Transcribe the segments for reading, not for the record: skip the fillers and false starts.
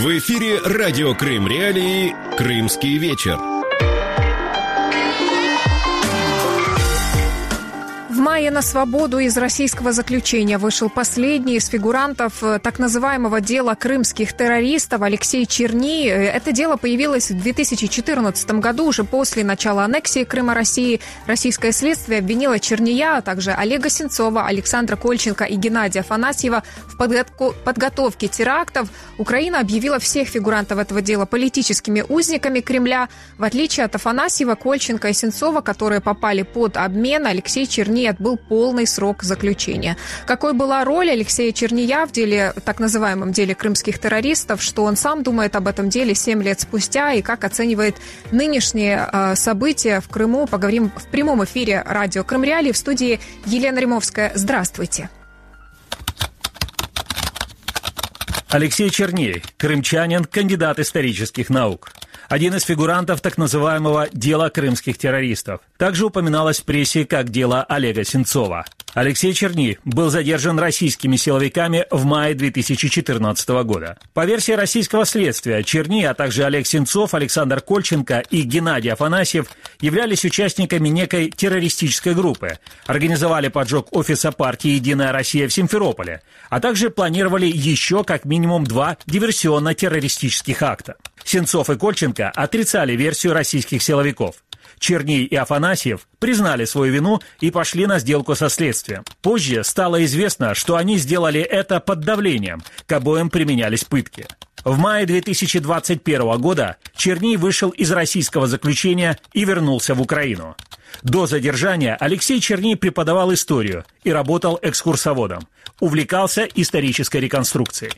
В эфире радио Крым Реалии «Крымский вечер». В мае на свободу из российского заключения вышел последний из фигурантов так называемого дела крымских террористов Алексей Черни. Это дело появилось в 2014 году, уже после начала аннексии Крыма России. Российское следствие обвинило Черния, а также Олега Сенцова, Александра Кольченко и Геннадия Афанасьева в подготовке терактов. Украина объявила всех фигурантов этого дела политическими узниками Кремля. В отличие от Афанасьева, Кольченко и Сенцова, которые попали под обмен, Алексей Черни отбыл полный срок заключения. Какой была роль Алексея Черния в деле, так называемом деле крымских террористов, что он сам думает об этом деле 7 лет спустя и как оценивает нынешние события в Крыму, поговорим в прямом эфире радио Крым Реалии. В студии Елена Римовская. Здравствуйте. Алексей Черни, крымчанин, кандидат исторических наук. Один из фигурантов так называемого «дела крымских террористов». Также упоминалось в прессе как дело Олега Сенцова. Алексей Черни был задержан российскими силовиками в мае 2014 года. По версии российского следствия, Черни, а также Олег Сенцов, Александр Кольченко и Геннадий Афанасьев являлись участниками некой террористической группы, организовали поджог офиса партии «Единая Россия» в Симферополе, а также планировали еще как минимум 2 диверсионно-террористических акта. Сенцов и Кольченко отрицали версию российских силовиков. Черни и Афанасьев признали свою вину и пошли на сделку со следствием. Позже стало известно, что они сделали это под давлением, к обоим применялись пытки. В мае 2021 года Черни вышел из российского заключения и вернулся в Украину. До задержания Алексей Черни преподавал историю и работал экскурсоводом. Увлекался исторической реконструкцией.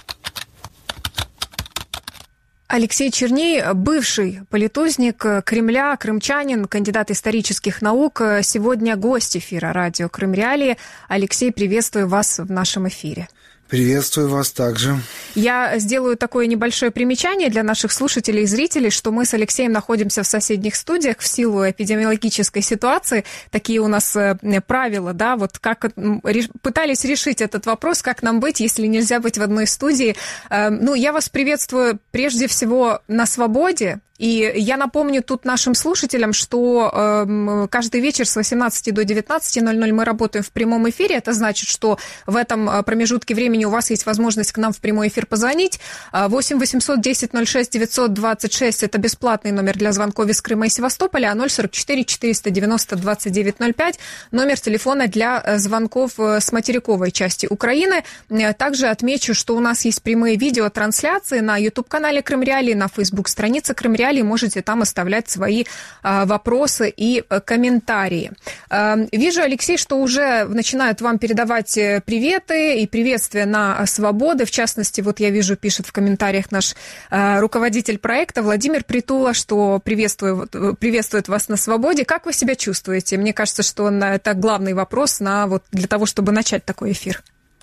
Алексей Черни, бывший политузник Кремля, крымчанин, кандидат исторических наук, сегодня гость эфира радио Крым Реалии. Алексей, приветствую вас в нашем эфире. Приветствую вас также. Я сделаю такое небольшое примечание для наших слушателей и зрителей, что мы с Алексеем находимся в соседних студиях в силу эпидемиологической ситуации. Такие у нас правила, да, вот как пытались решить этот вопрос, как нам быть, если нельзя быть в одной студии. Я вас приветствую прежде всего на свободе. И я напомню тут нашим слушателям, что каждый вечер с 18 до 19:00 мы работаем в прямом эфире. Это значит, что в этом промежутке времени у вас есть возможность к нам в прямой эфир позвонить. 8 800 10 06 926 – это бесплатный номер для звонков из Крыма и Севастополя, а 044 490 2905 – номер телефона для звонков с материковой части Украины. Также отмечу, что у нас есть прямые видеотрансляции на YouTube-канале Крым Реалии, на Facebook-странице Крым Реалии. Можете там оставлять свои вопросы и комментарии. Вижу, Алексей, что уже начинают вам передавать приветы и приветствия на свободы. В частности, вот я вижу, пишет в комментариях наш руководитель проекта Владимир Притула, что приветствует вас на свободе. Как вы себя чувствуете? Мне кажется, что это главный вопрос для того, чтобы начать такой эфир.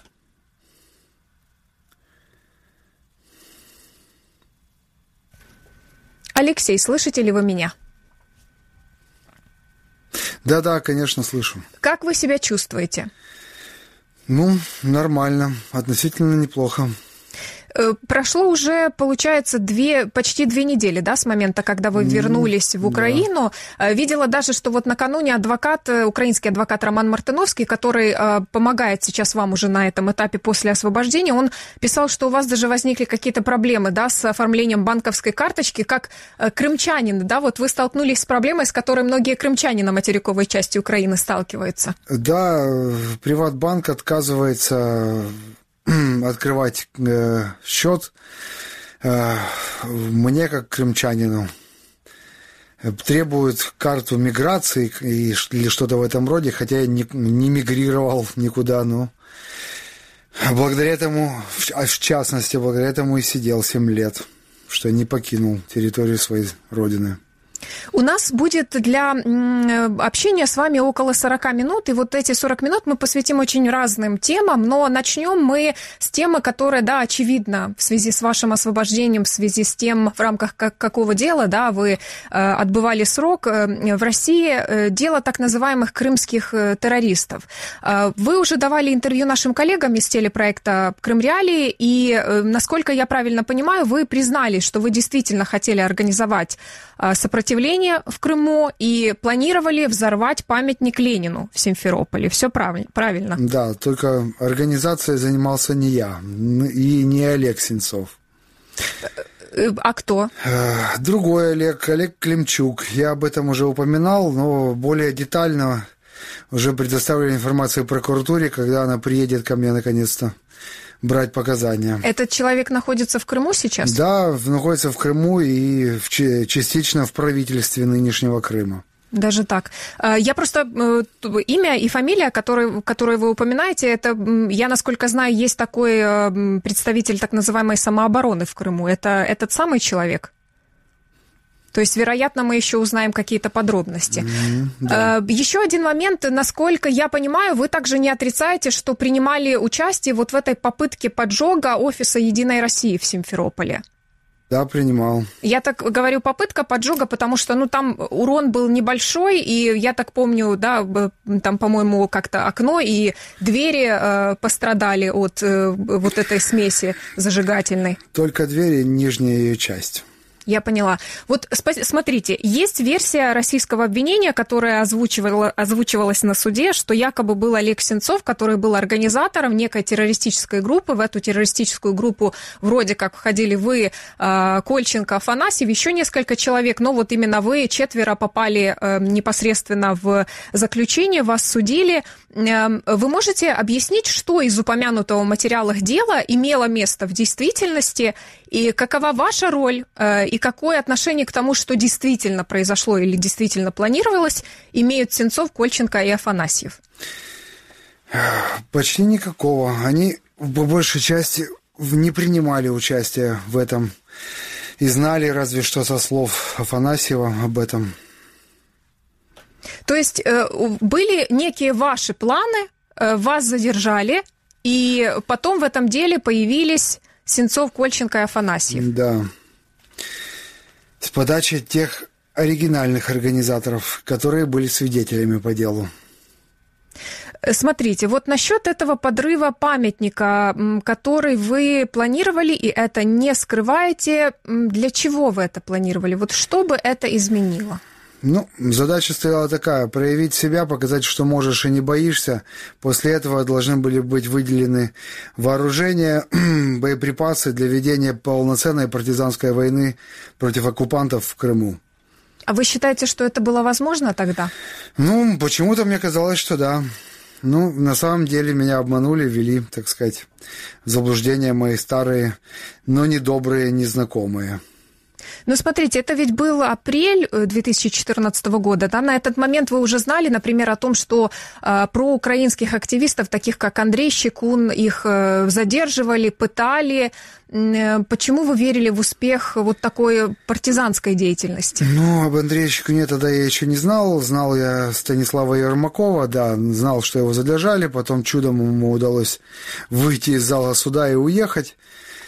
Алексей, слышите ли вы меня? Да, конечно, слышу. Как вы себя чувствуете? Нормально, относительно неплохо. Прошло уже, получается, почти 2 недели, да, с момента, когда вы вернулись в Украину. Да. Видела даже, что вот накануне украинский адвокат Роман Мартиновский, который помогает сейчас вам уже на этом этапе после освобождения, он писал, что у вас даже возникли какие-то проблемы, да, с оформлением банковской карточки, как крымчанин, да, вот вы столкнулись с проблемой, с которой многие крымчане на материковой части Украины сталкиваются. Да, Приватбанк отказывается открывать счет мне, как крымчанину, требует карту миграции или что-то в этом роде, хотя я не мигрировал никуда, но благодаря этому, в частности, благодаря этому и сидел 7 лет, что не покинул территорию своей родины. У нас будет для общения с вами около 40 минут, и вот эти 40 минут мы посвятим очень разным темам, но начнем мы с темы, которая, да, очевидна в связи с вашим освобождением, в связи с тем, в рамках какого дела, да, вы отбывали срок в России, дело так называемых крымских террористов. Вы уже давали интервью нашим коллегам из телепроекта «Крым Реалии», и, насколько я правильно понимаю, вы признали, что вы действительно хотели организовать сопротивление в Крыму и планировали взорвать памятник Ленину в Симферополе. Все правильно? Да, только организацией занимался не я и не Олег Сенцов. А кто? Другой Олег Климчук. Я об этом уже упоминал, но более детально уже предоставили информацию прокуратуре, когда она приедет ко мне наконец-то брать показания. Этот человек находится в Крыму сейчас? Да, находится в Крыму и частично в правительстве нынешнего Крыма. Даже так. Я просто... Имя и фамилия, которые вы упоминаете, это, я, насколько знаю, есть такой представитель так называемой самообороны в Крыму. Это этот самый человек? То есть, вероятно, мы еще узнаем какие-то подробности. Да. Еще один момент. Насколько я понимаю, вы также не отрицаете, что принимали участие вот в этой попытке поджога офиса «Единой России» в Симферополе. Да, принимал. Я так говорю попытка поджога, потому что, там урон был небольшой, и я так помню, да, там, по-моему, как-то окно и двери пострадали от вот этой смеси зажигательной. Только двери, нижняя ее часть. Я поняла. Вот смотрите, есть версия российского обвинения, которая озвучивалась на суде, что якобы был Олег Сенцов, который был организатором некой террористической группы. В эту террористическую группу вроде как входили вы, Кольченко, Афанасьев, еще несколько человек, но вот именно вы, 4 попали непосредственно в заключение, вас судили. Вы можете объяснить, что из упомянутого в материалах дела имело место в действительности, и какова ваша роль, и какое отношение к тому, что действительно произошло или действительно планировалось, имеют Сенцов, Кольченко и Афанасьев? Почти никакого. Они, по большей части, не принимали участие в этом и знали разве что со слов Афанасьева об этом. То есть были некие ваши планы, вас задержали, и потом в этом деле появились Сенцов, Кольченко и Афанасьев. Да. С подачи тех оригинальных организаторов, которые были свидетелями по делу. Смотрите, вот насчет этого подрыва памятника, который вы планировали, и это не скрываете, для чего вы это планировали? Вот что бы это изменило? Задача стояла такая: проявить себя, показать, что можешь и не боишься. После этого должны были быть выделены вооружение, боеприпасы для ведения полноценной партизанской войны против оккупантов в Крыму. А вы считаете, что это было возможно тогда? Почему-то мне казалось, что да. На самом деле меня обманули, ввели, так сказать, в заблуждение мои старые, но недобрые незнакомые. Смотрите, это ведь был апрель 2014 года, да? На этот момент вы уже знали, например, о том, что проукраинских активистов, таких как Андрей Щекун, их задерживали, пытали. Почему вы верили в успех вот такой партизанской деятельности? Об Андрее Щекуне тогда я еще не знал. Знал я Станислава Ермакова, да, знал, что его задержали, потом чудом ему удалось выйти из зала суда и уехать.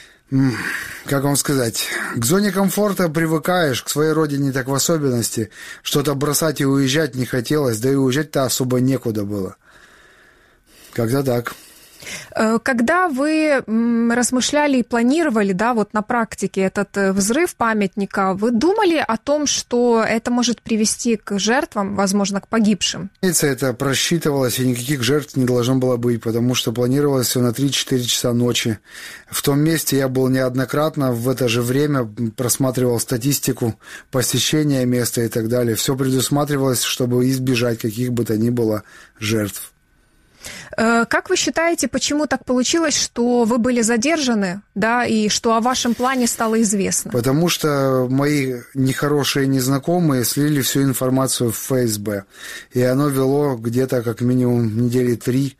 Как вам сказать, к зоне комфорта привыкаешь, к своей родине так в особенности. Что-то бросать и уезжать не хотелось, да и уезжать-то особо некуда было. Как-то так. Когда вы размышляли и планировали, да, вот на практике этот взрыв памятника, вы думали о том, что это может привести к жертвам, возможно, к погибшим? Это просчитывалось, и никаких жертв не должно было быть, потому что планировалось все на 3-4 часа ночи. В том месте я был неоднократно, в это же время просматривал статистику посещения места и так далее. Все предусматривалось, чтобы избежать каких бы то ни было жертв. Как вы считаете, почему так получилось, что вы были задержаны, да, и что о вашем плане стало известно? Потому что мои нехорошие незнакомые слили всю информацию в ФСБ, и оно вело где-то как минимум недели 3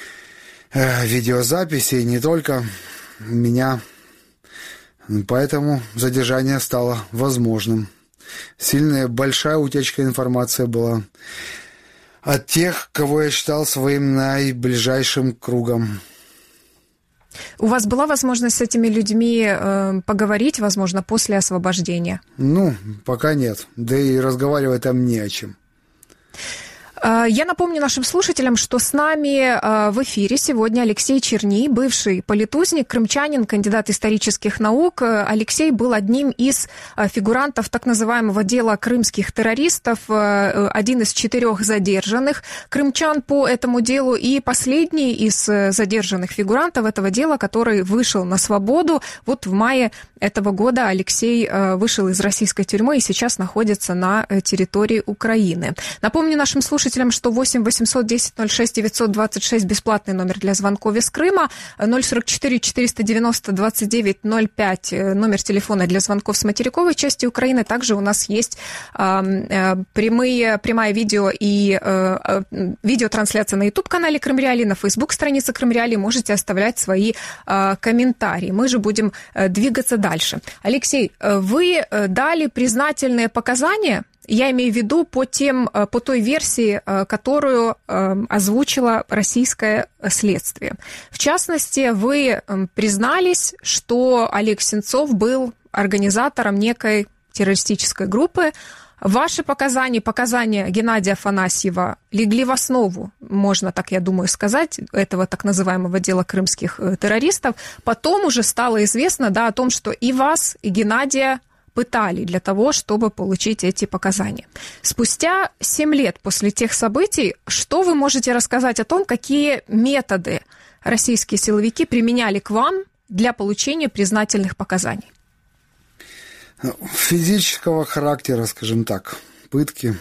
видеозаписи, и не только меня. Поэтому задержание стало возможным. сильная, большая утечка информации была от тех, кого я считал своим наиближайшим кругом. У вас была возможность с этими людьми поговорить, возможно, после освобождения? Пока нет. Да и разговаривать там не о чем. Я напомню нашим слушателям, что с нами в эфире сегодня Алексей Черний, бывший политузник, крымчанин, кандидат исторических наук. Алексей был одним из фигурантов так называемого дела крымских террористов, один из 4 задержанных крымчан по этому делу и последний из задержанных фигурантов этого дела, который вышел на свободу. Вот в мае этого года Алексей вышел из российской тюрьмы и сейчас находится на территории Украины. Напомню нашим слушателям, что 8 800 10 06 926 бесплатный номер для звонков из Крыма, 044 490 29 05 номер телефона для звонков с материковой части Украины. Также у нас есть прямое видео и видеотрансляция на YouTube-канале Крым Реалии, на Facebook-странице Крым Реалии. Можете оставлять свои комментарии. Мы же будем двигаться дальше. Алексей, вы дали признательные показания, я имею в виду по той версии, которую озвучило российское следствие. В частности, вы признались, что Олег Сенцов был организатором некой террористической группы. Ваши показания Геннадия Афанасьева легли в основу, можно так, я думаю, сказать, этого так называемого дела крымских террористов. Потом уже стало известно, о том, что и вас, и Геннадия пытали для того, чтобы получить эти показания. Спустя 7 лет после тех событий, что вы можете рассказать о том, какие методы российские силовики применяли к вам для получения признательных показаний? Физического характера, скажем так, пытки.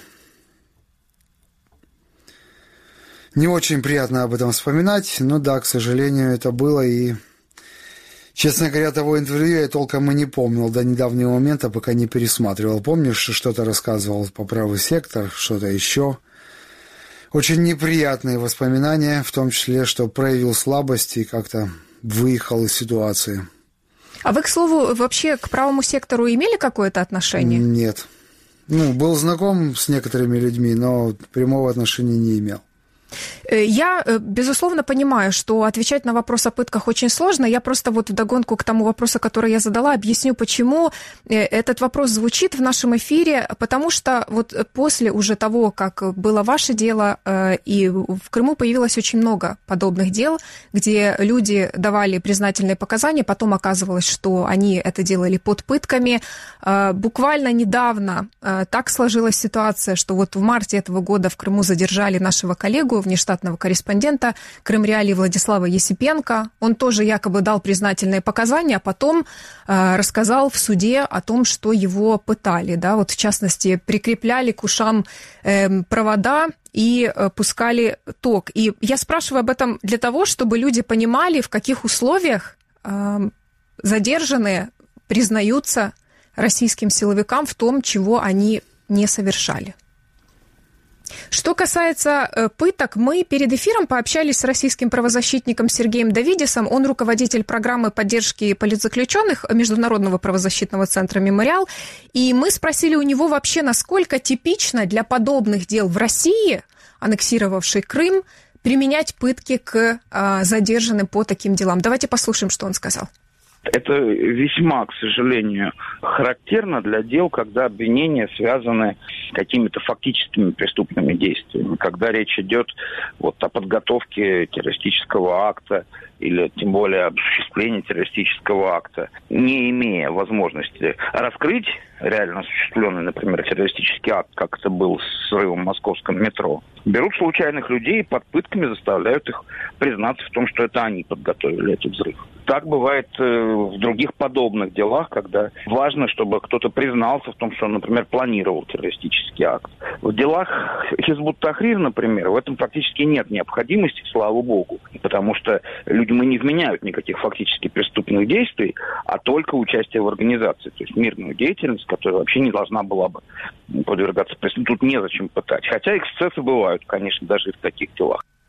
Не очень приятно об этом вспоминать, но да, к сожалению, это было, и, честно говоря, того интервью я толком и не помнил до недавнего момента, пока не пересматривал. Помнишь, что-то рассказывал по правый сектор, что-то еще. Очень неприятные воспоминания, в том числе, что проявил слабость и как-то выехал из ситуации. А вы, к слову, вообще к правому сектору имели какое-то отношение? Нет. Был знаком с некоторыми людьми, но прямого отношения не имел. Я, безусловно, понимаю, что отвечать на вопрос о пытках очень сложно. Я просто вдогонку к тому вопросу, который я задала, объясню, почему этот вопрос звучит в нашем эфире. Потому что после уже того, как было ваше дело, и в Крыму появилось очень много подобных дел, где люди давали признательные показания, потом оказывалось, что они это делали под пытками. Буквально недавно так сложилась ситуация, что в марте этого года в Крыму задержали нашего коллегу, внештатного корреспондента Крым Реалии Владислава Есипенко. Он тоже якобы дал признательные показания, а потом рассказал в суде о том, что его пытали. В частности, прикрепляли к ушам провода и пускали ток. И я спрашиваю об этом для того, чтобы люди понимали, в каких условиях задержанные признаются российским силовикам в том, чего они не совершали. Что касается пыток, мы перед эфиром пообщались с российским правозащитником Сергеем Давидисом. Он руководитель программы поддержки политзаключенных Международного правозащитного центра «Мемориал». И мы спросили у него вообще, насколько типично для подобных дел в России, аннексировавшей Крым, применять пытки к задержанным по таким делам. Давайте послушаем, что он сказал. Это весьма, к сожалению, характерно для дел, когда обвинения связаны с какими-то фактическими преступными действиями, когда речь идет о подготовке террористического акта или тем более об осуществлении террористического акта, не имея возможности раскрыть реально осуществленный, например, террористический акт, как это был с взрывом в московском метро, берут случайных людей и под пытками заставляют их признаться в том, что это они подготовили этот взрыв. Так бывает в других подобных делах, когда важно, чтобы кто-то признался в том, что он, например, планировал террористический акт. В делах Хизбут-Тахрир, например, в этом практически нет необходимости, слава богу, потому что людям и не вменяют никаких фактически преступных действий, а только участие в организации, то есть мирную деятельность, которая вообще не должна была бы подвергаться преступлению. Тут незачем пытать. Хотя эксцессы бывают, конечно, даже и в таких делах.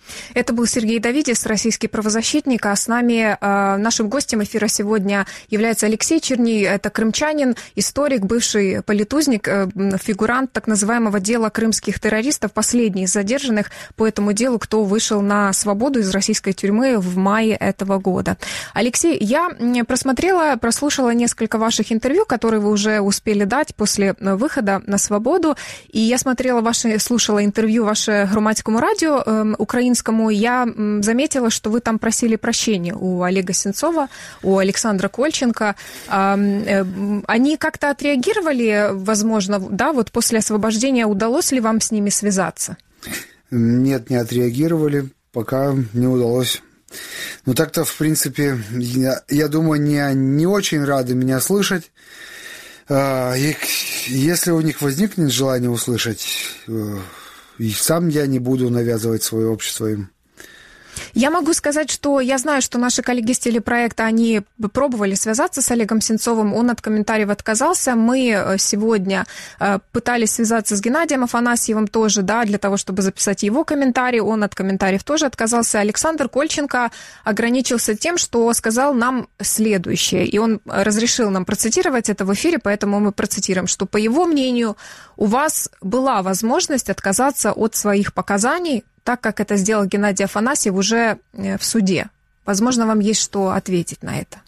Это был Сергей Давидис, российский правозащитник, а с нами нашим гостем эфира сегодня является Алексей Черней. Это крымчанин, историк, бывший политузник, фигурант так называемого дела крымских террористов, последний из задержанных по этому делу, кто вышел на свободу из российской тюрьмы в мае этого года. Алексей, я прослушала несколько ваших интервью, которые вы уже успели дать после выхода на свободу, и я слушала интервью ваше Громадському радио украинскому. Я заметила, что вы там просили прощения у Олега Сенцова, у Александра Кольченко. Они как-то отреагировали, возможно, да, вот после освобождения удалось ли вам с ними связаться? Нет, не отреагировали, пока не удалось. Ну, так-то, в принципе, я думаю, не очень рады меня слышать. И если у них возникнет желание услышать, и сам я не буду навязывать свое общество им. Я могу сказать, что я знаю, что наши коллеги с телепроекта, они пробовали связаться с Олегом Сенцовым, он от комментариев отказался. Мы сегодня пытались связаться с Геннадием Афанасьевым тоже, да, для того, чтобы записать его комментарий. Он от комментариев тоже отказался. Александр Кольченко ограничился тем, что сказал нам следующее. И он разрешил нам процитировать это в эфире, поэтому мы процитируем, что, по его мнению, у вас была возможность отказаться от своих показаний, так как это сделал Геннадий Афанасьев уже в суде. Возможно, вам есть что ответить на это.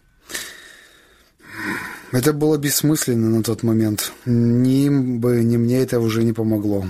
Это было бессмысленно на тот момент. Ни им бы, ни мне это уже не помогло.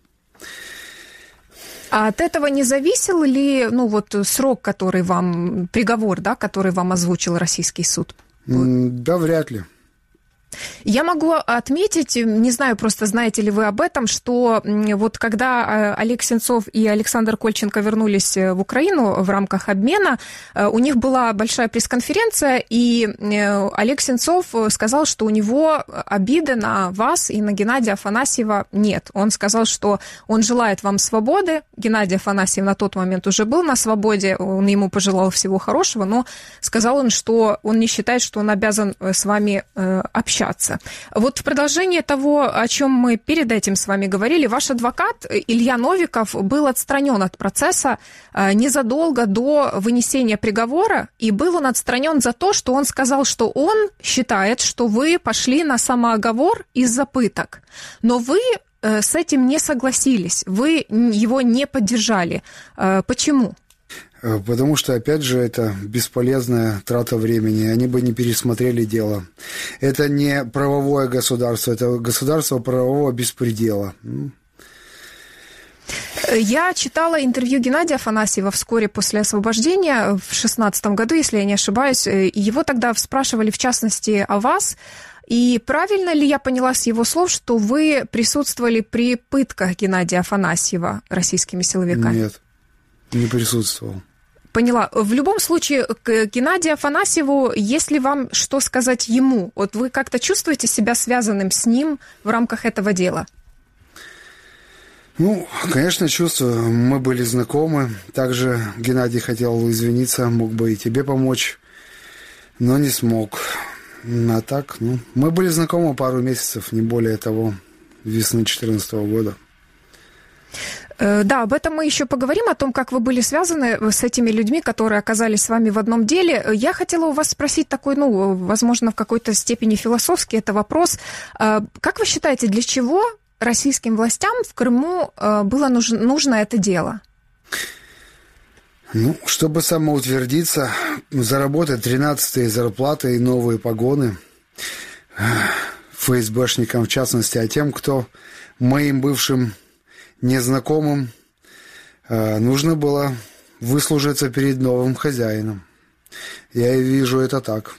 А от этого не зависел ли, срок, который вам, приговор, да, который вам озвучил российский суд? Да, вряд ли. Я могу отметить, не знаю, просто знаете ли вы об этом, что вот когда Олег Сенцов и Александр Кольченко вернулись в Украину в рамках обмена, у них была большая пресс-конференция, и Олег Сенцов сказал, что у него обиды на вас и на Геннадия Афанасьева нет. Он сказал, что он желает вам свободы. Геннадий Афанасьев на тот момент уже был на свободе, он ему пожелал всего хорошего, но сказал он, что он не считает, что он обязан с вами общаться. Вот в продолжении того, о чем мы перед этим с вами говорили, ваш адвокат Илья Новиков был отстранен от процесса незадолго до вынесения приговора, и был он отстранен за то, что он сказал, что он считает, что вы пошли на самооговор из-за пыток. Но вы с этим не согласились, вы его не поддержали. Почему? Потому что, опять же, это бесполезная трата времени. Они бы не пересмотрели дело. Это не правовое государство, это государство правового беспредела. Я читала интервью Геннадия Афанасьева вскоре после освобождения, в 2016 году, если я не ошибаюсь. Его тогда спрашивали, в частности, о вас. И правильно ли я поняла с его слов, что вы присутствовали при пытках Геннадия Афанасьева российскими силовиками? Нет, не присутствовал. Поняла. В любом случае, к Геннадию Афанасьеву, если вам что сказать ему, вот вы как-то чувствуете себя связанным с ним в рамках этого дела? Ну, конечно, чувствую. Мы были знакомы. Также Геннадий хотел извиниться, мог бы и тебе помочь, но не смог. А так, мы были знакомы пару месяцев, не более того, весны 2014 года. Да, об этом мы еще поговорим, о том, как вы были связаны с этими людьми, которые оказались с вами в одном деле. Я хотела у вас спросить такой, возможно, в какой-то степени философский это вопрос. Как вы считаете, для чего российским властям в Крыму было нужно это дело? Чтобы самоутвердиться, заработать 13-е зарплаты и новые погоны ФСБшникам, в частности, а тем, кто моим бывшим незнакомым, нужно было выслужиться перед новым хозяином. Я и вижу это так.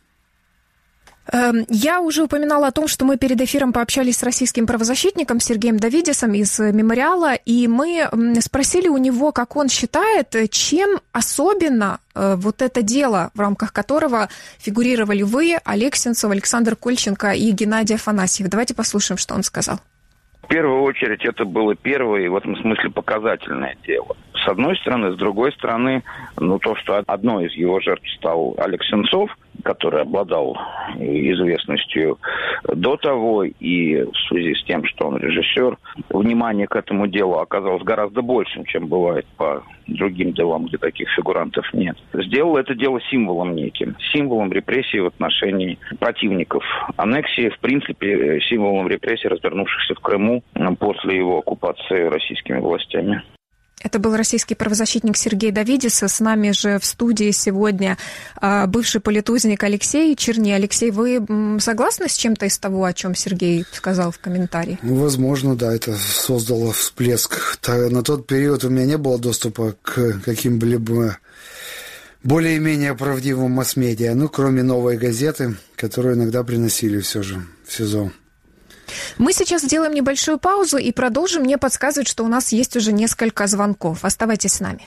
Я уже упоминала о том, что мы перед эфиром пообщались с российским правозащитником Сергеем Давидисом из «Мемориала», и мы спросили у него, как он считает, чем особенно вот это дело, в рамках которого фигурировали вы, Олег Сенцов, Александр Кольченко и Геннадий Афанасьев. Давайте послушаем, что он сказал. В первую очередь, это было первое, в этом смысле, показательное дело. С одной стороны, с другой стороны, то, что одной из его жертв стал Олег Сенцов, который обладал известностью до того, и в связи с тем, что он режиссер, внимание к этому делу оказалось гораздо большим, чем бывает по другим делам, где таких фигурантов нет. Сделал это дело символом неким, символом репрессий в отношении противников аннексии, в принципе, символом репрессий, развернувшихся в Крыму после его оккупации российскими властями. Это был российский правозащитник Сергей Давидис. С нами же в студии сегодня бывший политузник Алексей Черней. Алексей, вы согласны с чем-то из того, о чем Сергей сказал в комментарии? Возможно, да, это создало всплеск. На тот период у меня не было доступа к каким-либо более-менее правдивым масс-медиа, кроме «Новой газеты», которую иногда приносили все же в СИЗО. Мы сейчас сделаем небольшую паузу и продолжим. Мне подсказывают, что у нас есть уже несколько звонков. Оставайтесь с нами.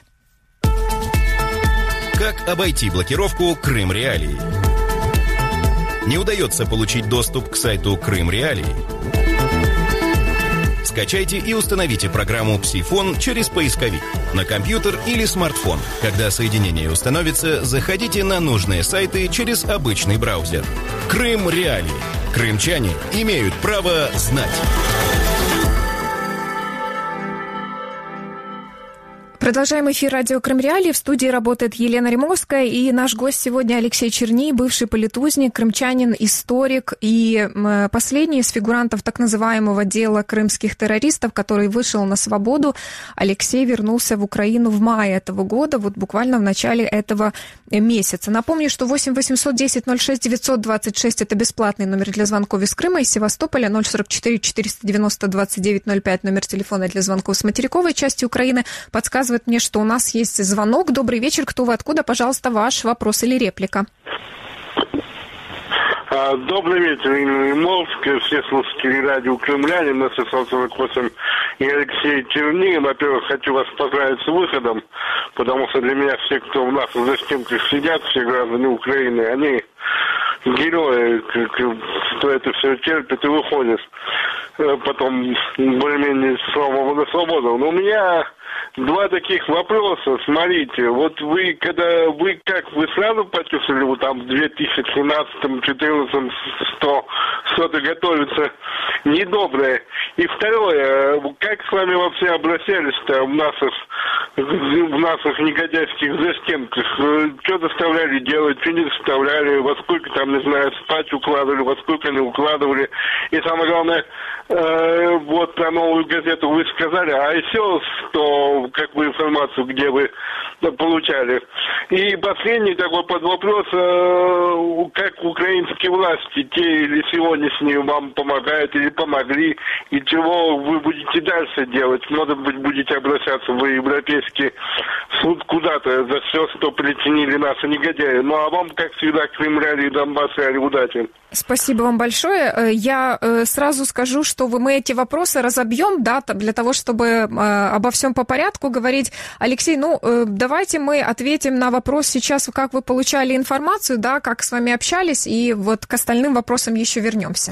Как обойти блокировку Крым Реалии? Не удается получить доступ к сайту Крым Реалии? Скачайте и установите программу «Псифон» через поисковик на компьютер или смартфон. Когда соединение установится, заходите на нужные сайты через обычный браузер. Крым Реалии. Крымчане имеют право знать. Продолжаем эфир радио Крым Реалии. В студии работает Елена Римовская, и наш гость сегодня Алексей Черней, бывший политузник, крымчанин, историк и последний из фигурантов так называемого дела крымских террористов, который вышел на свободу. Алексей вернулся в Украину в мае этого года, вот буквально в начале этого месяца. Напомню, что 8 810 06 926 это бесплатный номер для звонков из Крыма, из Севастополя 044 490 29 05 номер телефона для звонков с материковой части Украины. Подсказывает мне, что у нас есть звонок. Добрый вечер. Кто вы, откуда? Пожалуйста, ваш вопрос или реплика. Добрый вечер, Елена Римовская, все слушатели радио «Кремляне», на 648 и Алексей Черней. Во-первых, хочу вас поздравить с выходом, потому что для меня все, кто в нас за стенках сидят, все граждане Украины, они герои, кто это все терпит и выходит потом более-менее на свободу. Но у меня два таких вопроса. Смотрите, вот вы сразу почувствовали, вот там в 2013-2014 что-то готовится недоброе? И второе, как с вами вообще обращались-то в наших негодяйских застенках? Что заставляли делать, что не заставляли, во сколько там, не знаю, спать укладывали, во сколько не укладывали. И самое главное, вот про «Новую газету» вы сказали, а еще что, какую информацию, где вы получали? И последний такой подвопрос, как украинские власти, те или сегодняшние, вам помогают или помогли, и чего вы будете дальше делать? Может быть, будете обращаться в Европейский суд куда-то за все, что причинили наши негодяи. Ну, а вам, как всегда, Крым Реалии, Донбасс Реалии, удачи. Спасибо вам большое. Я сразу скажу, что мы эти вопросы разобьем, да, для того, чтобы обо всем по порядку говорить. Алексей, давайте мы ответим на вопрос сейчас, как вы получали информацию, да, как с вами общались, и вот к остальным вопросам еще вернемся.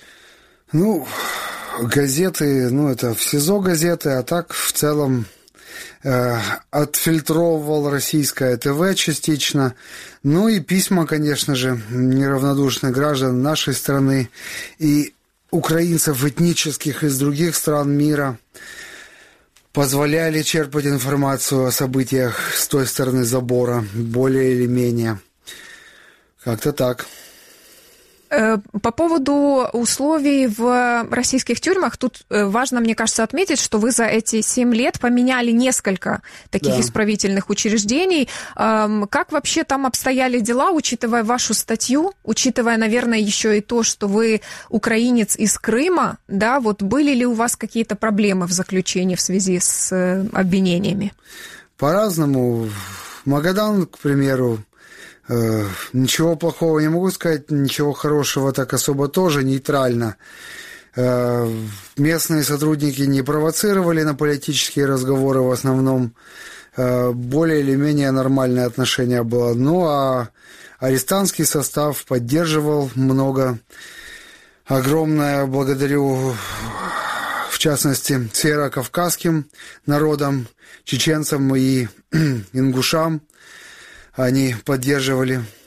Газеты, это в СИЗО газеты, а так в целом отфильтровывал российское ТВ частично. И письма, конечно же, неравнодушных граждан нашей страны и украинцев этнических из других стран мира позволяли черпать информацию о событиях с той стороны забора, более или менее. Как-то так. По поводу условий в российских тюрьмах, тут важно, мне кажется, отметить, что вы за эти 7 лет поменяли несколько таких исправительных учреждений. Как вообще там обстояли дела, учитывая вашу статью, учитывая, наверное, еще и то, что вы украинец из Крыма, да, вот были ли у вас какие-то проблемы в заключении в связи с обвинениями? По-разному. Магадан, к примеру, ничего плохого не могу сказать, ничего хорошего так особо тоже, нейтрально. Местные сотрудники не провоцировали на политические разговоры в основном, более или менее нормальное отношение было. А арестантский состав поддерживал много. Огромное благодарю, в частности, северокавказским народам, чеченцам и ингушам. Они поддерживали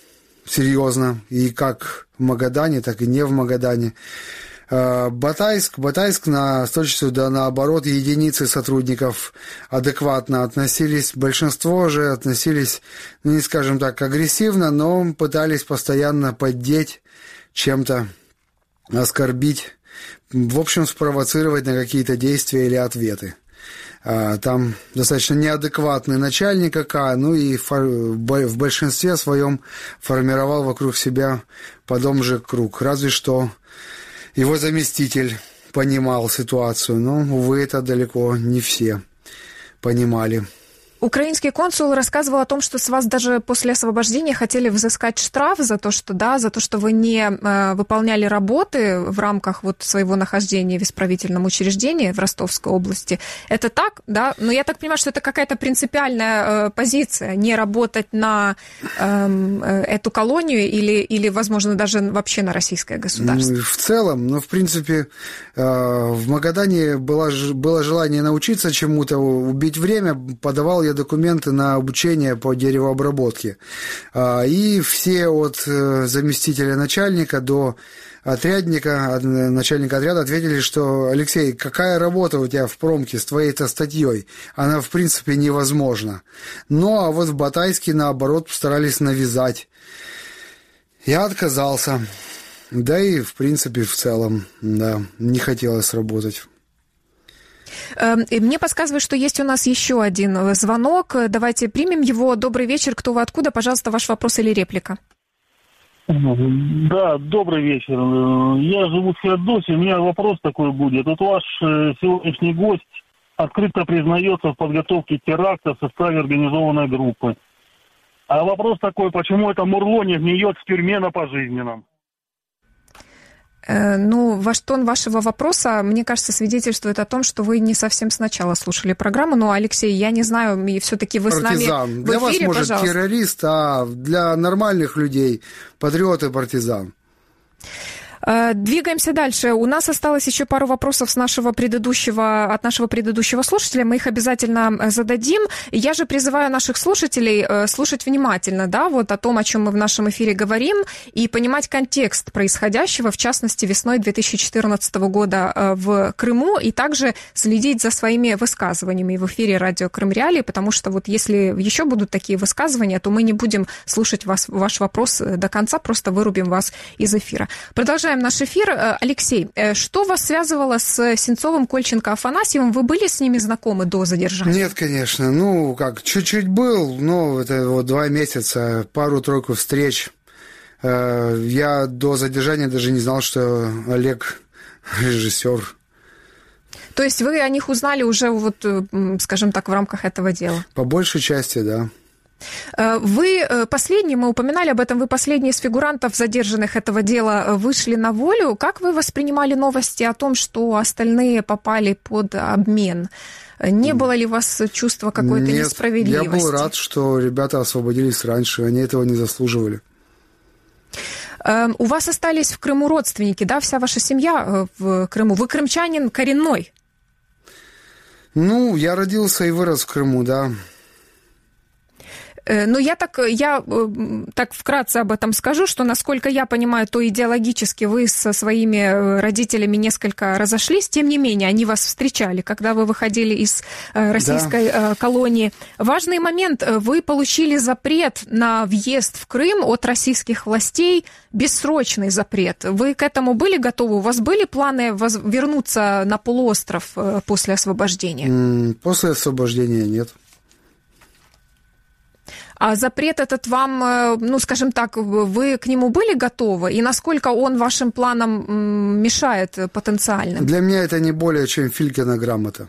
серьезно, и как в Магадане, так и не в Магадане. Батайск с точностью да наоборот, единицы сотрудников адекватно относились, большинство же относились, ну, не скажем так, агрессивно, но пытались постоянно поддеть, чем-то оскорбить, в общем, спровоцировать на какие-то действия или ответы. Там достаточно неадекватный начальник АК, ну и в большинстве своем формировал вокруг себя подобный же круг. Разве что его заместитель понимал ситуацию, но, увы, это далеко не все понимали. Украинский консул рассказывал о том, что с вас даже после освобождения хотели взыскать штраф за то, что вы не выполняли работы в рамках вот своего нахождения в исправительном учреждении в Ростовской области. Это так, да? Но я так понимаю, что это какая-то принципиальная позиция, не работать на эту колонию или, возможно, даже вообще на российское государство. В целом, в принципе, в Магадане было желание научиться чему-то, убить время, подавал я документы на обучение по деревообработке. И все от заместителя начальника до отрядника, начальника отряда ответили, что: Алексей, какая работа у тебя в промке с твоей-то статьей? Она, в принципе, невозможна. Ну, а вот в Батайске, наоборот, постарались навязать. Я отказался. Да и, в принципе, в целом, да, не хотелось работать. Мне подсказывают, что есть у нас еще один звонок. Давайте примем его. Добрый вечер. Кто вы, откуда? Пожалуйста, ваш вопрос или реплика. Да, добрый вечер. Я живу в Феодосии. У меня вопрос такой будет. Вот ваш сегодняшний гость открыто признается в подготовке теракта в составе организованной группы. А вопрос такой, почему это Мурло не гниет в тюрьме на пожизненном? Ваш тон вашего вопроса, мне кажется, свидетельствует о том, что вы не совсем сначала слушали программу. Но, Алексей, я не знаю, и все-таки вы партизан. С нами в эфире, для вас, может, пожалуйста. Террорист, а для нормальных людей патриот и партизан. Двигаемся дальше. У нас осталось еще пару вопросов от нашего предыдущего слушателя. Мы их обязательно зададим. Я же призываю наших слушателей слушать внимательно, да, вот о том, о чем мы в нашем эфире говорим, и понимать контекст происходящего, в частности, весной 2014 года в Крыму, и также следить за своими высказываниями в эфире радио Крым Реалии, потому что вот если еще будут такие высказывания, то мы не будем слушать ваш вопрос до конца, просто вырубим вас из эфира. Продолжаем наш эфир. Алексей, что вас связывало с Сенцовым, Кольченко, Афанасьевым? Вы были с ними знакомы до задержания? Нет, конечно. Чуть-чуть был, но это вот 2 месяца, пару-тройку встреч. Я до задержания даже не знал, что Олег режиссер. То есть вы о них узнали уже, вот, скажем так, в рамках этого дела? По большей части, да. Вы последний, мы упоминали об этом, вы последний из фигурантов, задержанных этого дела, вышли на волю. Как вы воспринимали новости о том, что остальные попали под обмен? Не было ли у вас чувства какой-то несправедливости? Я был рад, что ребята освободились раньше, они этого не заслуживали. У вас остались в Крыму родственники, да, вся ваша семья в Крыму. Вы крымчанин коренной? Я родился и вырос в Крыму, да. Я так вкратце об этом скажу, что, насколько я понимаю, то идеологически вы со своими родителями несколько разошлись, тем не менее, они вас встречали, когда вы выходили из российской колонии. Важный момент, вы получили запрет на въезд в Крым от российских властей, бессрочный запрет. Вы к этому были готовы? У вас были планы вернуться на полуостров после освобождения? После освобождения нет. А запрет этот вам, скажем так, вы к нему были готовы? И насколько он вашим планам мешает потенциально? Для меня это не более чем Филькина грамота.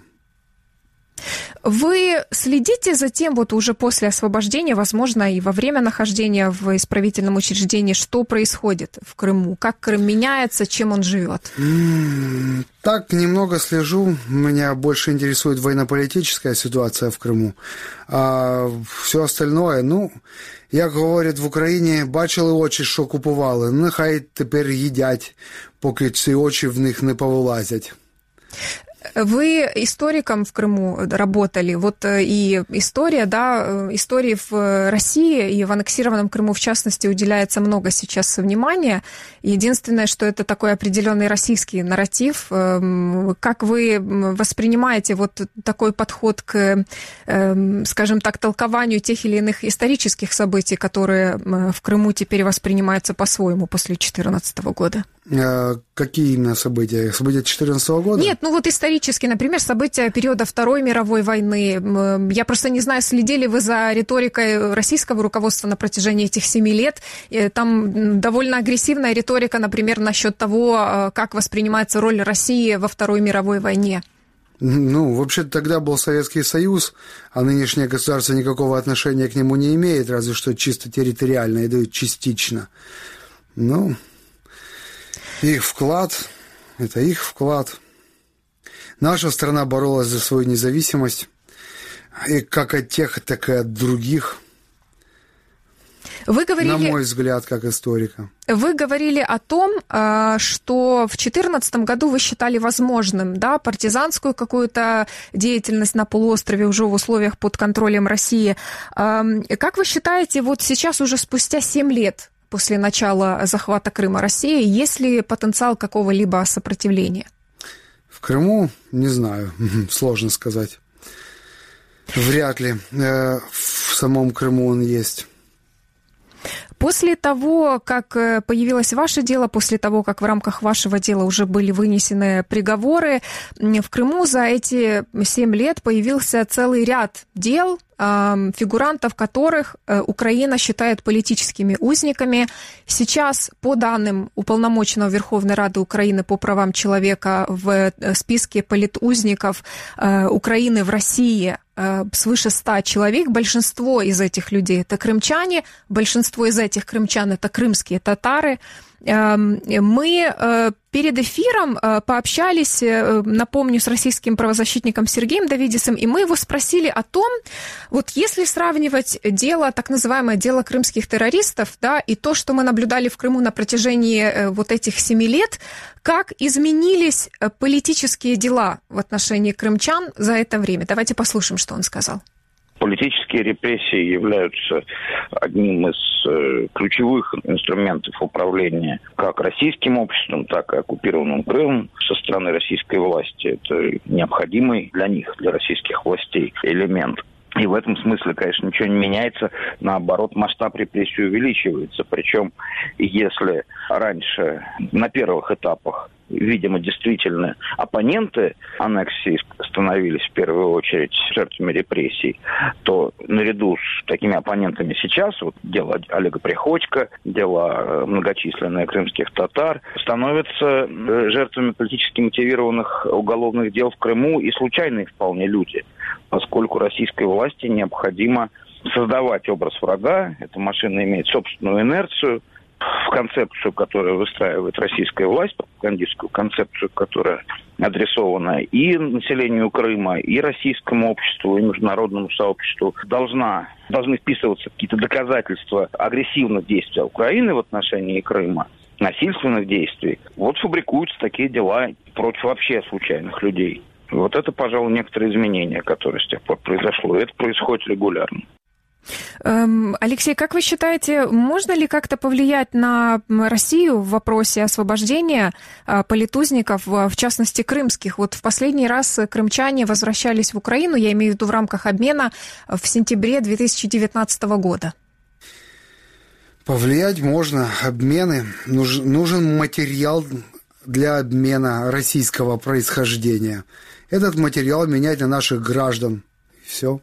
Вы следите за тем, вот уже после освобождения, возможно, и во время нахождения в исправительном учреждении, что происходит в Крыму? Как Крым меняется, чем он живет? Так, немного слежу. Меня больше интересует военно-политическая ситуация в Криму. А все остальное, як говорять в Україні, бачили очі, що купували. Нехай тепер їдять, поки ці очі в них не повилазять. Вы историком в Крыму работали. Вот и история, да, истории в России и в аннексированном Крыму, в частности, уделяется много сейчас внимания. Единственное, что это такой определенный российский нарратив. Как вы воспринимаете вот такой подход к, скажем так, толкованию тех или иных исторических событий, которые в Крыму теперь воспринимаются по-своему после 2014 года? Какие именно события? События 2014 года? Нет, ну вот исторически, например, события периода Второй мировой войны. Я просто не знаю, следили вы за риторикой российского руководства на протяжении этих 7 лет. Там довольно агрессивная риторика, например, насчет того, как воспринимается роль России во Второй мировой войне. Ну, вообще-то тогда был Советский Союз, а нынешнее государство никакого отношения к нему не имеет, разве что чисто территориально и дают частично. Ну, их вклад, это их вклад. Наша страна боролась за свою независимость, и как от тех, так и от других. Вы говорили, на мой взгляд, как историка. Вы говорили о том, что в 2014 году вы считали возможным, да, партизанскую какую-то деятельность на полуострове уже в условиях под контролем России. Как вы считаете, вот сейчас уже спустя 7 лет после начала захвата Крыма России, есть ли потенциал какого-либо сопротивления? В Крыму? Не знаю, сложно сказать. Вряд ли в самом Крыму он есть. После того, как появилось ваше дело, после того, как в рамках вашего дела уже были вынесены приговоры, в Крыму за эти 7 лет появился целый ряд дел, фигурантов которых Украина считает политическими узниками. Сейчас, по данным Уполномоченного Верховной Рады Украины по правам человека, в списке политузников Украины в России свыше 100 человек. Большинство из этих людей – это крымчане, большинство из этих крымчан – это крымские татары. Мы перед эфиром пообщались, напомню, с российским правозащитником Сергеем Давидисом, и мы его спросили о том, вот если сравнивать дело, так называемое дело крымских террористов, да, и то, что мы наблюдали в Крыму на протяжении вот этих 7 лет, как изменились политические дела в отношении крымчан за это время. Давайте послушаем, что он сказал. Политические репрессии являются одним из ключевых инструментов управления как российским обществом, так и оккупированным Крымом со стороны российской власти. Это необходимый для них, для российских властей, элемент. И в этом смысле, конечно, ничего не меняется. Наоборот, масштаб репрессий увеличивается. Причем, если раньше на первых этапах, видимо, действительно оппоненты аннексии становились в первую очередь жертвами репрессий, то наряду с такими оппонентами сейчас, вот дело Олега Приходько, дело многочисленных крымских татар, становятся жертвами политически мотивированных уголовных дел в Крыму и случайные вполне люди, поскольку российской власти необходимо создавать образ врага. Эта машина имеет собственную инерцию, в концепцию, которую выстраивает российская власть, пропагандистскую концепцию, которая адресована и населению Крыма, и российскому обществу, и международному сообществу, должны вписываться какие-то доказательства агрессивных действий Украины в отношении Крыма, насильственных действий. Вот фабрикуются такие дела против вообще случайных людей. Вот это, пожалуй, некоторые изменения, которые с тех пор произошло. И это происходит регулярно. Алексей, как вы считаете, можно ли как-то повлиять на Россию в вопросе освобождения политузников, в частности, крымских? Вот в последний раз крымчане возвращались в Украину, я имею в виду в рамках обмена, в сентябре 2019 года. Повлиять можно. Обмены. Нужен материал для обмена российского происхождения. Этот материал менять на наших граждан. И все.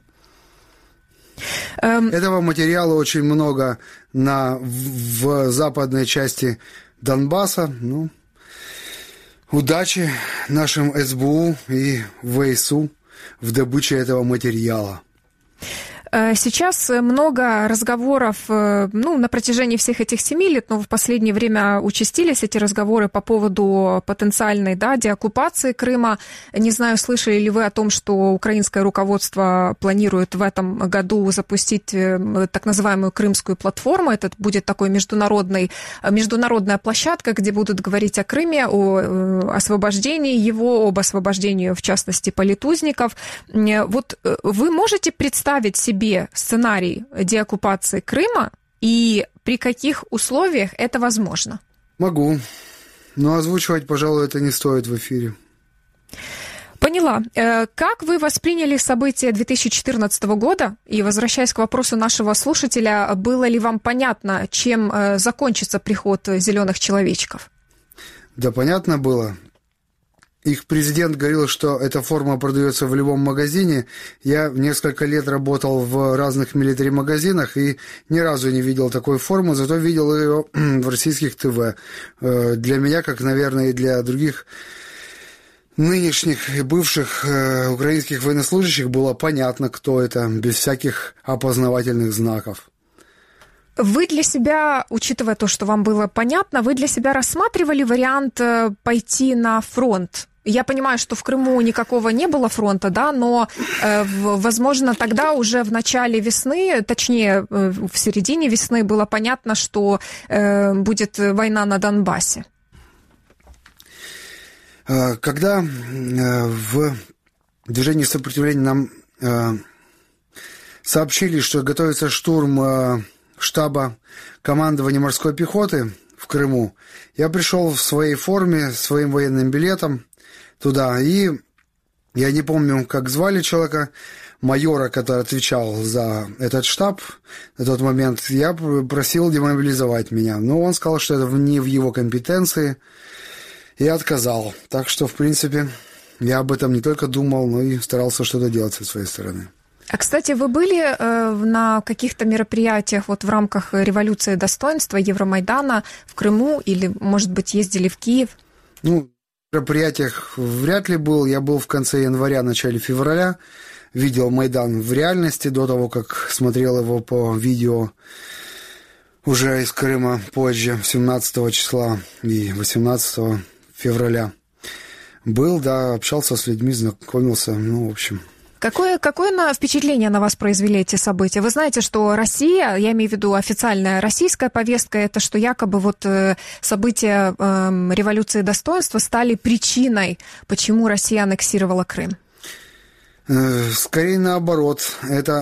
Этого материала очень много в западной части Донбасса. Ну, удачи нашим СБУ и ВСУ в добыче этого материала. Сейчас много разговоров, на протяжении всех этих 7 лет, но в последнее время участились эти разговоры по поводу потенциальной, деоккупации Крыма. Не знаю, слышали ли вы о том, что украинское руководство планирует в этом году запустить так называемую Крымскую платформу. Это будет такой международная площадка, где будут говорить о Крыме, о освобождении его, об освобождении, в частности, политузников. Вот вы можете представить себе сценарий деоккупации Крыма и при каких условиях это возможно? Могу, но озвучивать, пожалуй, это не стоит в эфире. Поняла. Как вы восприняли события 2014 года? И, возвращаясь к вопросу нашего слушателя, было ли вам понятно, чем закончится приход зеленых человечков? Да, понятно было. Их президент говорил, что эта форма продается в любом магазине. Я несколько лет работал в разных милитари-магазинах и ни разу не видел такой формы, зато видел ее в российских ТВ. Для меня, как, наверное, и для других нынешних и бывших украинских военнослужащих, было понятно, кто это, без всяких опознавательных знаков. Вы для себя, учитывая то, что вам было понятно, вы для себя рассматривали вариант пойти на фронт? Я понимаю, что в Крыму никакого не было фронта, но, возможно, тогда уже в начале весны, точнее, в середине весны было понятно, что будет война на Донбассе. Когда в движении сопротивления нам сообщили, что готовится штурм штаба командования морской пехоты в Крыму, я пришел в своей форме, своим военным билетом туда, и я не помню, как звали человека, майора, который отвечал за этот штаб на тот момент, я просил демобилизовать меня. Но он сказал, что это не в его компетенции, и отказал. Так что, в принципе, я об этом не только думал, но и старался что-то делать со своей стороны. А, кстати, вы были на каких-то мероприятиях в рамках революции достоинства, Евромайдана в Крыму или, может быть, ездили в Киев? В мероприятиях вряд ли был. Я был в конце января, начале февраля. Видел Майдан в реальности до того, как смотрел его по видео уже из Крыма позже, 17 числа и 18 февраля. Был, общался с людьми, знакомился, в общем... Какое впечатление на вас произвели эти события? Вы знаете, что Россия, я имею в виду официальная российская повестка, это что якобы события революции достоинства стали причиной, почему Россия аннексировала Крым? Скорее наоборот. Это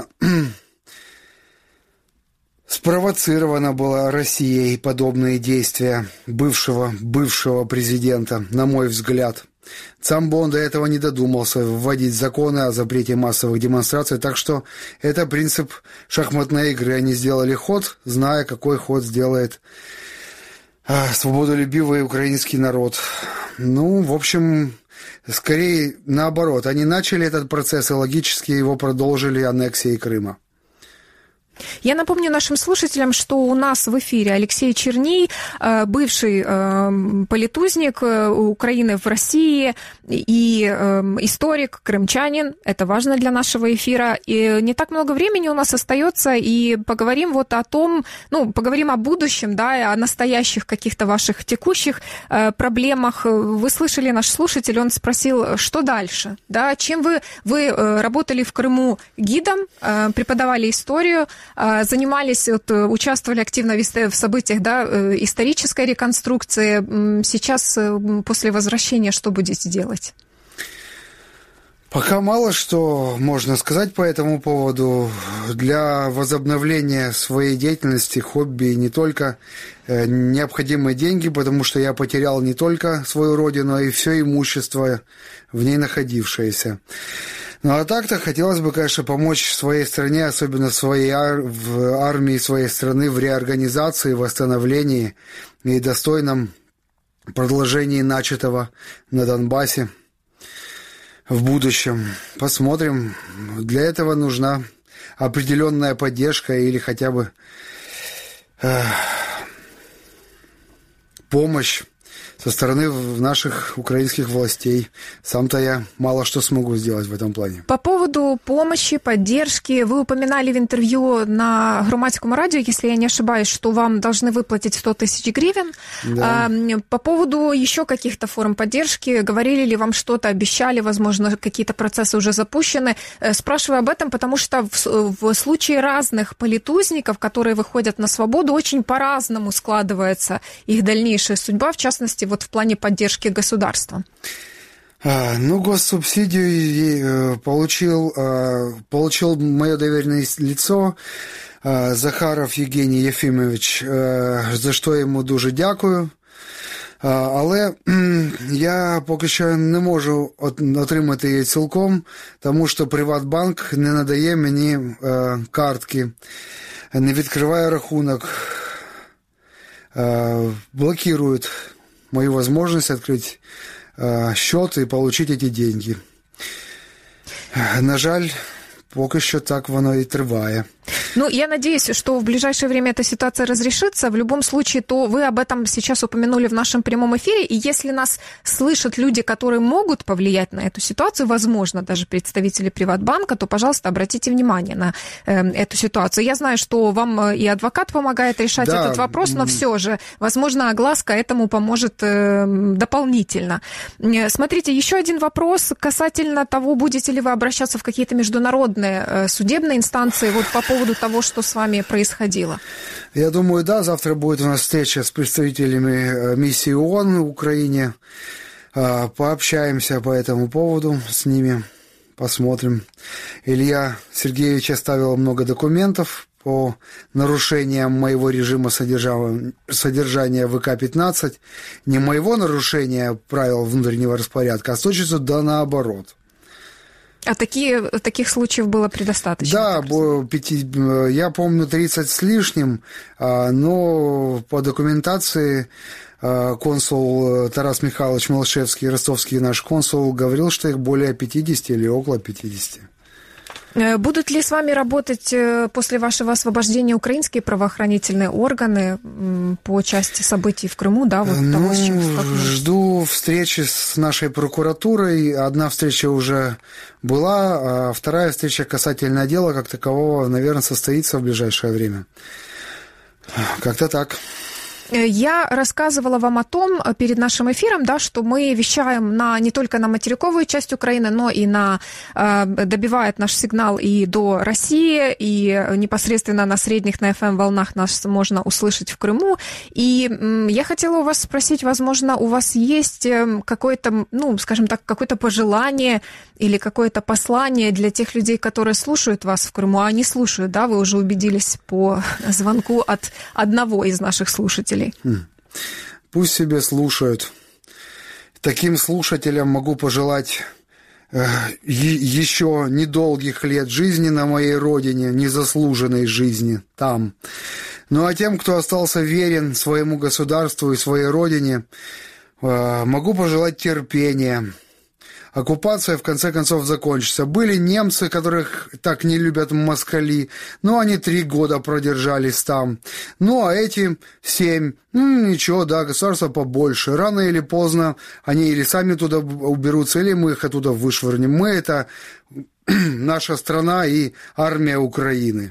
спровоцировано было Россией подобные действия бывшего президента, на мой взгляд. Сам бы он до этого не додумался вводить законы о запрете массовых демонстраций, так что это принцип шахматной игры. Они сделали ход, зная, какой ход сделает свободолюбивый украинский народ. В общем, скорее наоборот. Они начали этот процесс и логически его продолжили аннексией Крыма. Я напомню нашим слушателям, что у нас в эфире Алексей Черней, бывший политузник Украины в России и историк, крымчанин. Это важно для нашего эфира. И не так много времени у нас остается, и поговорим о том, поговорим о будущем, о настоящих каких-то ваших текущих проблемах. Вы слышали, наш слушатель, он спросил, что дальше? Чем вы работали в Крыму гидом, преподавали историю, занимались, участвовали активно в событиях исторической реконструкции. Сейчас, после возвращения, что будете делать? Пока мало что можно сказать по этому поводу. Для возобновления своей деятельности, хобби, не только необходимы деньги, потому что я потерял не только свою родину, но и все имущество, в ней находившееся. А так-то хотелось бы, конечно, помочь своей стране, особенно в армии своей страны, в реорганизации, восстановлении и достойном продолжении начатого на Донбассе в будущем. Посмотрим. Для этого нужна определенная поддержка или хотя бы помощь со стороны наших украинских властей. Сам-то я мало что смогу сделать в этом плане. По поводу помощи, поддержки, вы упоминали в интервью на Громадском радио, если я не ошибаюсь, что вам должны выплатить 100 тысяч гривен. Да. По поводу еще каких-то форм поддержки, говорили ли вам что-то, обещали, возможно, какие-то процессы уже запущены. Спрашиваю об этом, потому что в случае разных политузников, которые выходят на свободу, очень по-разному складывается их дальнейшая судьба, в частности, вот в плане поддержки государства. Госсубсидию получил мое доверенное лицо Захаров Євгеній Єфімович, за що йому дуже дякую. Але я поки що не можу отримати її цілком, тому що Приватбанк не надає мені картки, не відкриває рахунок, блокирует мою возможность открыть счет и получить эти деньги. На жаль, поки що так воно і триває. Ну, я надеюсь, что в ближайшее время эта ситуация разрешится. В любом случае, то вы об этом сейчас упомянули в нашем прямом эфире. И если нас слышат люди, которые могут повлиять на эту ситуацию, возможно, даже представители Приватбанка, то, пожалуйста, обратите внимание на эту ситуацию. Я знаю, что вам и адвокат помогает решать этот вопрос, но все же, возможно, огласка этому поможет дополнительно. Смотрите, еще один вопрос касательно того, будете ли вы обращаться в какие-то международные судебные инстанции вот по поводу того, что с вами происходило? Я думаю, да, завтра будет у нас встреча с представителями миссии ООН в Украине. Пообщаемся по этому поводу с ними, посмотрим. Илья Сергеевич оставил много документов по нарушениям моего режима содержания ВК-15. Не моего нарушения правил внутреннего распорядка, а с точностью да наоборот. А таких случаев было предостаточно? Да, я помню 30 с лишним, но по документации консул Тарас Михайлович Малышевский, ростовский наш консул, говорил, что их более 50 или около 50. Будут ли с вами работать после вашего освобождения украинские правоохранительные органы по части событий в Крыму? Да, вот того, с чем столкнулись? Жду встречи с нашей прокуратурой. Одна встреча уже была, а вторая встреча касательно дела как такового, наверное, состоится в ближайшее время. Как-то так. Я рассказывала вам о том перед нашим эфиром, да, что мы вещаем не только на материковую часть Украины, но и добивает наш сигнал и до России, и непосредственно на средних, на FM-волнах нас можно услышать в Крыму. И я хотела у вас спросить, возможно, у вас есть какое-то, скажем так, какое-то пожелание или какое-то послание для тех людей, которые слушают вас в Крыму, а они слушают, да, вы уже убедились по звонку от одного из наших слушателей. Пусть себе слушают. Таким слушателям могу пожелать еще недолгих лет жизни на моей родине, незаслуженной жизни там. Ну а тем, кто остался верен своему государству и своей родине, могу пожелать терпения. Оккупация, в конце концов, закончится. Были немцы, которых так не любят москали, но они 3 года продержались там. Ну, а эти 7, ничего, да, государство побольше. Рано или поздно они или сами туда уберутся, или мы их оттуда вышвырнем. Мы – это наша страна и армия Украины.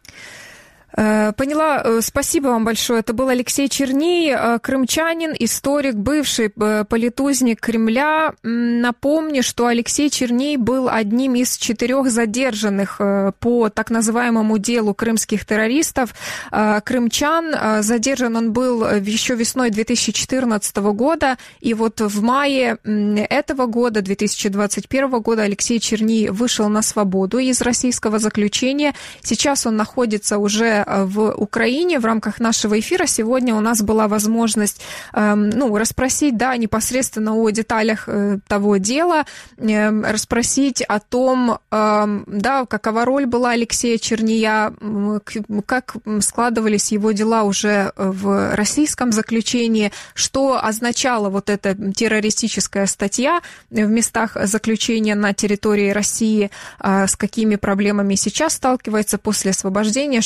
Поняла. Спасибо вам большое. Это был Алексей Черний, крымчанин, историк, бывший политузник Кремля. Напомню, что Алексей Черний был одним из 4 задержанных по так называемому делу крымских террористов, крымчан. Задержан он был еще весной 2014 года, и вот в мае этого года, 2021 года, Алексей Черний вышел на свободу из российского заключения. Сейчас он находится уже в Украине. В рамках нашего эфира сегодня у нас была возможность расспросить, да, непосредственно о деталях того дела, расспросить о том, да, какова роль была Алексея Черния, как складывались его дела уже в российском заключении, что означала вот эта террористическая статья в местах заключения на территории России, с какими проблемами сейчас сталкивается после освобождения, что думает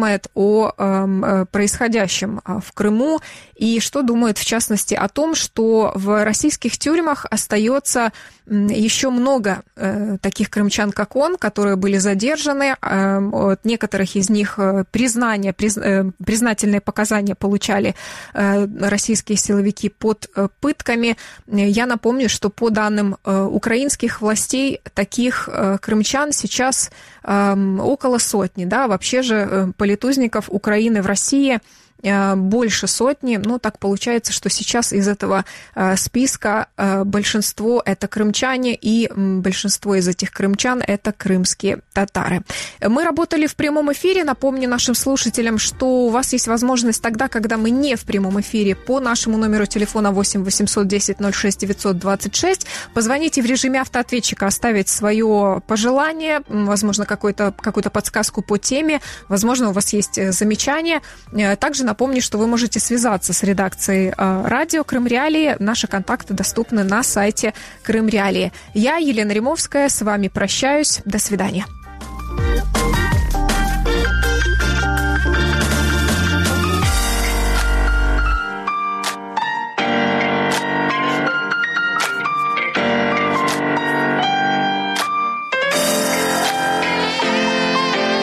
думает о происходящем в Крыму и что думает, в частности, о том, что в российских тюрьмах остается еще много таких крымчан, как он, которые были задержаны. От некоторых из них признательные показания получали российские силовики под пытками. Я напомню, что по данным украинских властей, таких крымчан сейчас около сотни. Да? Вообще же политузников Украины в России больше сотни. Ну, так получается, что сейчас из этого списка большинство это крымчане, и большинство из этих крымчан это крымские татары. Мы работали в прямом эфире. Напомню нашим слушателям, что у вас есть возможность тогда, когда мы не в прямом эфире, по нашему номеру телефона 8 810 06 926 позвоните в режиме автоответчика, оставить свое пожелание, возможно, какую-то подсказку по теме, возможно, у вас есть замечания. Также напомню, что вы можете связаться с редакцией радио Крым Реалии. Наши контакты доступны на сайте Крым Реалии. Я, Елена Римовская, с вами прощаюсь. До свидания.